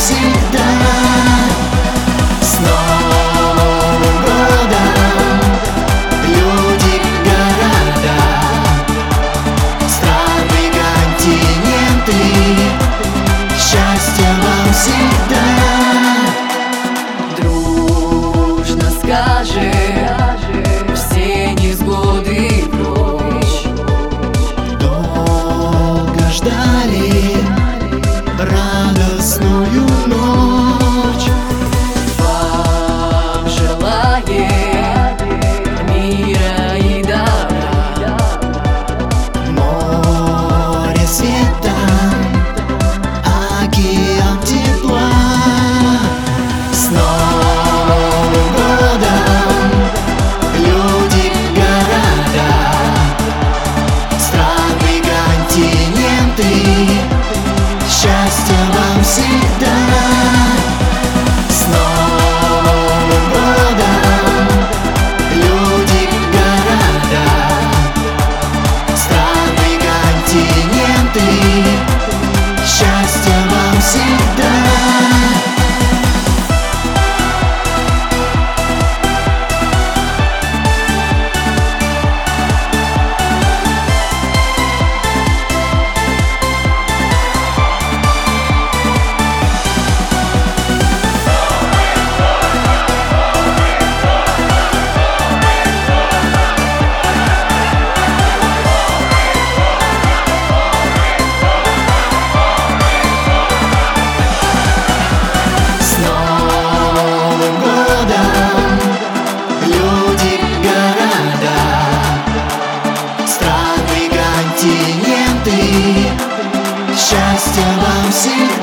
всегда. С Новым годом, люди, города, страны, континенты, счастья вам всегда. Дружно скажем все невзгоды прочь. Долго ждали радостную ночь. Вам желаем мира и добра, Море света, океан тепла. С Новым годом, люди, города, страны, континенты, счастья вам всегда. С Новым годом, люди, города, страны, континенты, счастья вам всегда. Счастья вам всегда.